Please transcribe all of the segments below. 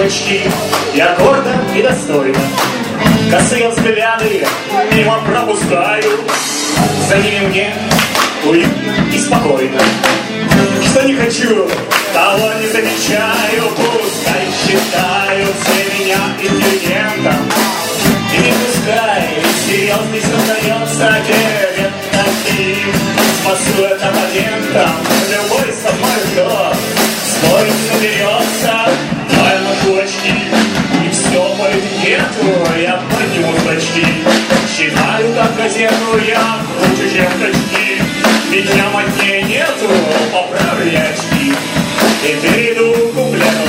очки. Я гордо и достойно косые взгляды мимо пропускаю. За ними мне уютно и спокойно. Что не хочу, того не замечаю. Пускай считают все меня интеллигентом, и не пускай серьезный создается перед таким. Спасует оппонентом любой со мной, кто спорить наберется. Но я ношу очки, и все по этикету я подниму зрачки. Читаю так газету я круче, чем качки. Меня моднее нету, поправлю я очки и перейду к куплету.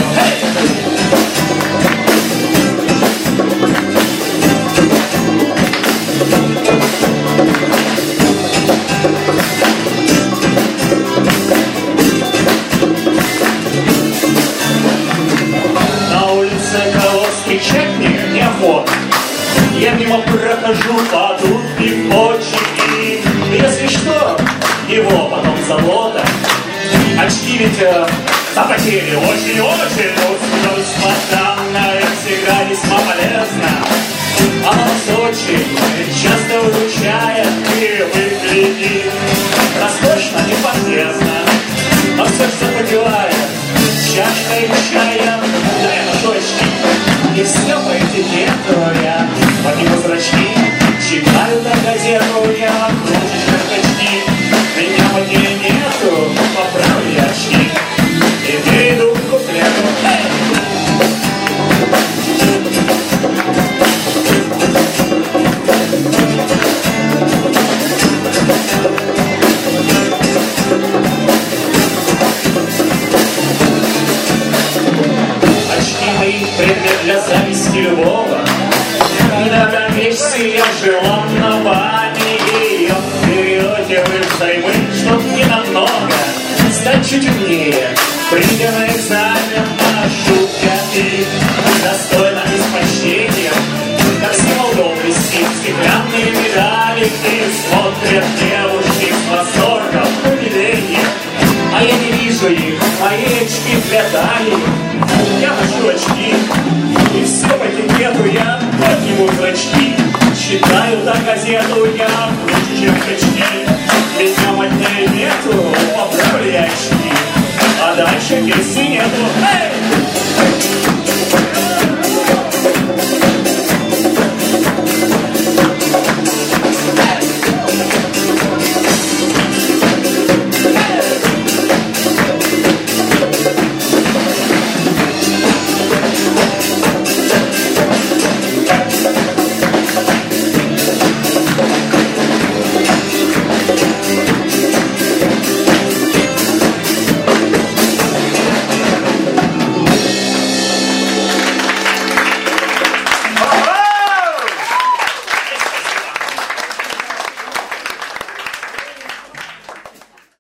На улице кого встречать мне неохота. Я мимо прохожу по тут и в очереди. Если что, его потом забота. Очки ведь запотели очень-очень. Смотанная всегда весьма полезна. Она нас очень часто выручает и выглядит роскошно и полезно. Но все же запотевает чашкой чая. Да я ношу очки, и все по этикету я подниму зрачки. Читаю на газету я круче, чем качки. Меня моднее нету, поправлю я очки и перейду к куплету. Очки мои предмет для зависти любого. Недоговоришься я желанного. Ее берете вы взаймы, чтоб ненамного стать чуть умнее. Придя на экзамен, ношу и достойно и с почтением, как символ доблести, стеклянные медали. И смотрят девушки с восторгом, умилением. А я не вижу их, мои очки для талии. Я ношу очки, и все по этикету я подниму зрачки. Читаю так газету я круче, чем качки. Меня моднее нету, поправлю я очки. А дальше без